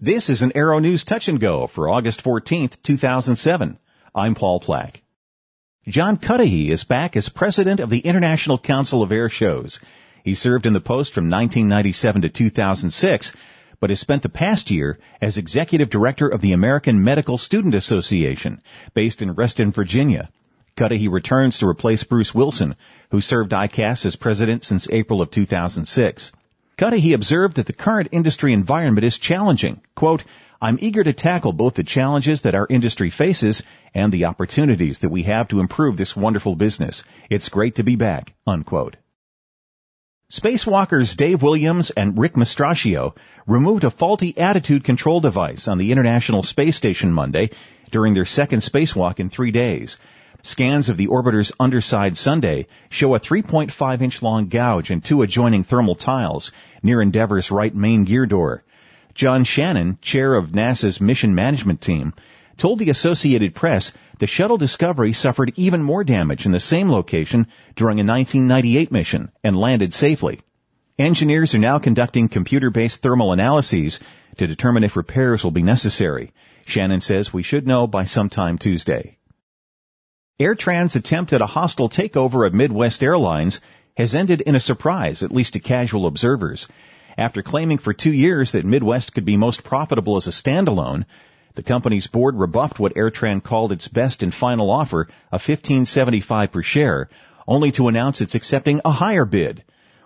This is an Aero News Touch and Go for August 14th, 2007. I'm Paul Plack. John Cudahy is back as president of the International Council of Air Shows. He served in the post from 1997 to 2006, but has spent the past year as executive director of the American Medical Student Association, based in Reston, Virginia. Cudahy returns to replace Bruce Wilson, who served ICAS as president since April of 2006. Cudahy observed that the current industry environment is challenging. Quote, I'm eager to tackle both the challenges that our industry faces and the opportunities that we have to improve this wonderful business. It's great to be back, unquote. Spacewalkers Dave Williams and Rick Mastracchio removed a faulty attitude control device on the International Space Station Monday during their second spacewalk in 3 days. Scans of the orbiter's underside Sunday show a 3.5-inch long gouge in two adjoining thermal tiles near Endeavour's right main gear door. John Shannon, chair of NASA's mission management team, told the Associated Press the shuttle Discovery suffered even more damage in the same location during a 1998 mission and landed safely. Engineers are now conducting computer-based thermal analyses to determine if repairs will be necessary. Shannon says we should know by sometime Tuesday. AirTran's attempt at a hostile takeover of Midwest Airlines has ended in a surprise, at least to casual observers. After claiming for 2 years that Midwest could be most profitable as a standalone, the company's board rebuffed what AirTran called its best and final offer of $15.75 per share, only to announce it's accepting a higher bid.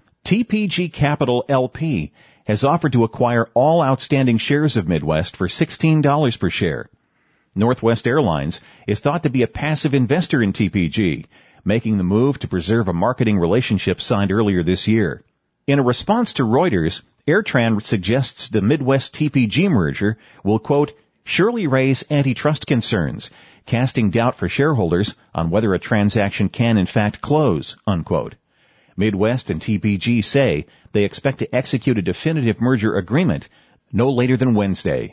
TPG Capital LP has offered to acquire all outstanding shares of Midwest for $16 per share. Northwest Airlines is thought to be a passive investor in TPG, making the move to preserve a marketing relationship signed earlier this year. In a response to Reuters, AirTran suggests the Midwest-TPG merger will, quote, surely raise antitrust concerns, casting doubt for shareholders on whether a transaction can in fact close, unquote. Midwest and TPG say they expect to execute a definitive merger agreement no later than Wednesday.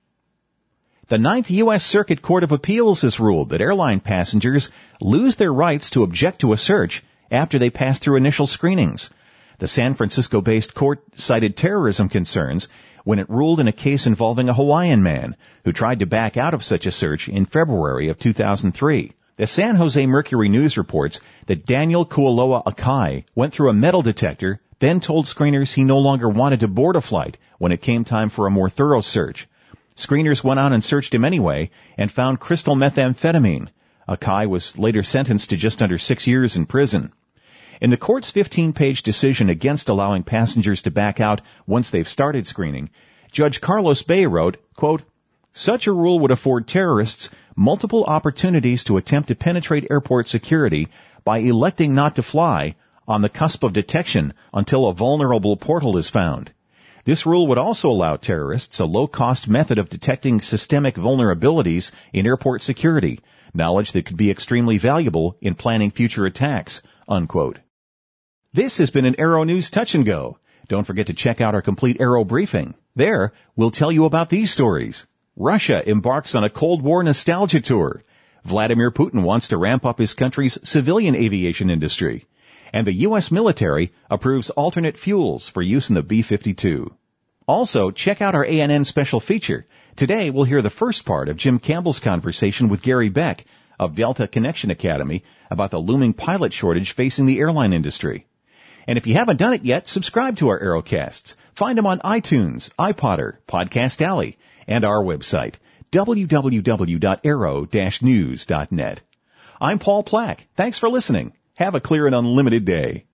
The Ninth U.S. Circuit Court of Appeals has ruled that airline passengers lose their rights to object to a search after they pass through initial screenings. The San Francisco-based court cited terrorism concerns when it ruled in a case involving a Hawaiian man who tried to back out of such a search in February of 2003. The San Jose Mercury News reports that Daniel Kualoa Akai went through a metal detector, then told screeners he no longer wanted to board a flight when it came time for a more thorough search. Screeners went on and searched him anyway and found crystal methamphetamine. Akai was later sentenced to just under 6 years in prison. In the court's 15-page decision against allowing passengers to back out once they've started screening, Judge Carlos Bay wrote, quote, such a rule would afford terrorists multiple opportunities to attempt to penetrate airport security by electing not to fly on the cusp of detection until a vulnerable portal is found. This rule would also allow terrorists a low-cost method of detecting systemic vulnerabilities in airport security, knowledge that could be extremely valuable in planning future attacks, unquote. This has been an Aero News Touch and Go. Don't forget to check out our complete Aero briefing. There, we'll tell you about these stories. Russia embarks on a Cold War nostalgia tour. Vladimir Putin wants to ramp up his country's civilian aviation industry. And the U.S. military approves alternate fuels for use in the B-52. Also, check out our ANN special feature. Today, we'll hear the first part of Jim Campbell's conversation with Gary Beck of Delta Connection Academy about the looming pilot shortage facing the airline industry. And if you haven't done it yet, subscribe to our Aerocasts. Find them on iTunes, iPodder, Podcast Alley, and our website, www.aero-news.net. I'm Paul Plack. Thanks for listening. Have a clear and unlimited day.